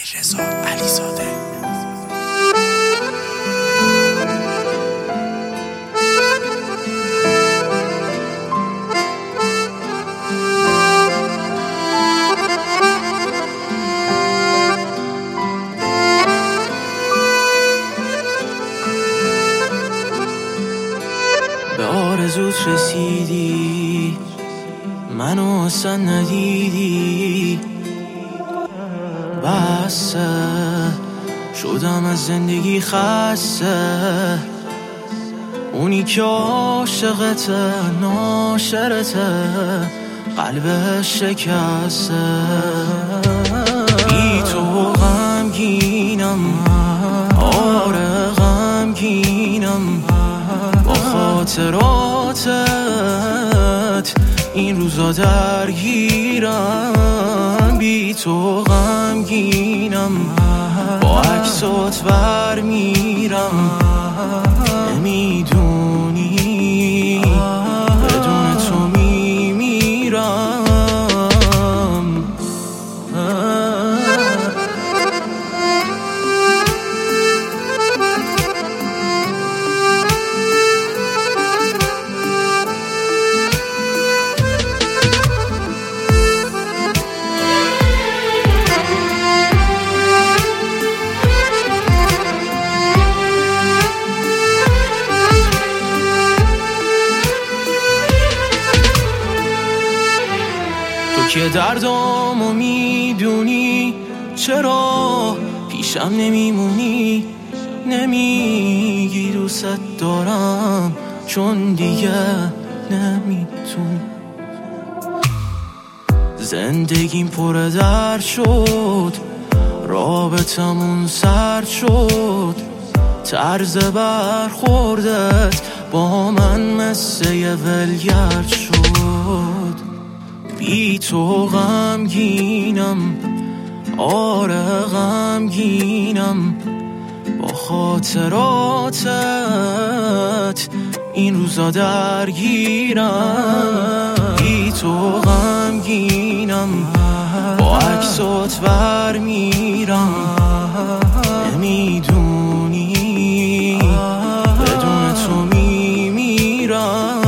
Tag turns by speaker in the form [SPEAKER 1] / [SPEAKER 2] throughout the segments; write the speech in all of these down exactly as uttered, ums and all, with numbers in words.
[SPEAKER 1] علیرضا علیزاده.
[SPEAKER 2] به آرزوت رسیدی، منو اصلا ندیدی، بسه شدم از زندگی خسته. اونی که عاشقته ناشرته، قلبش شکسته. بی تو غمگینم، آره غمگینم، با خاطراتت این روزا درگیرم. بی تو غمگینم، با عکسات برمیرم. نمیدونی بدون تو میمیرم. که دردامو میدونی، چرا پیشم نمیمونی؟ نمیگی دوست دارم چون دیگه نمیتونی. زندگیم پر درد شد، رابطمون سرد شد. طرز برخوردت با من مثل یه ولگرد شد. بی تو غمگینم، آره غمگینم، با خاطراتت این روزا درگیرم. بی تو غمگینم، با عکسات برمیرم. نمیدونی بدون تو میمیرم.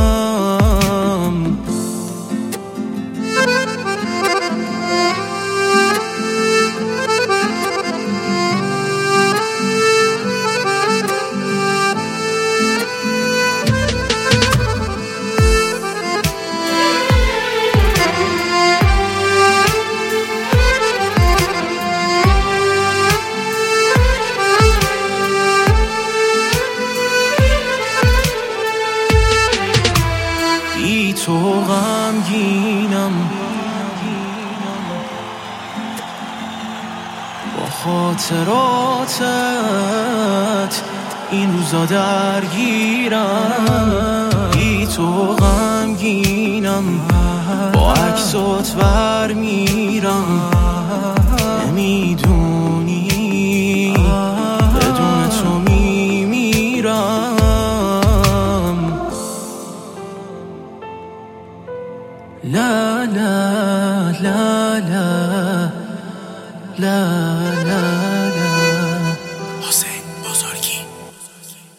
[SPEAKER 2] بی تو غمگینم، با خاطراتت این روزا درگیرم. بی تو غمگینم، با عکسات برمیرم. نمیدونی بدون تو میمیرم. لا لا لا لا لا لا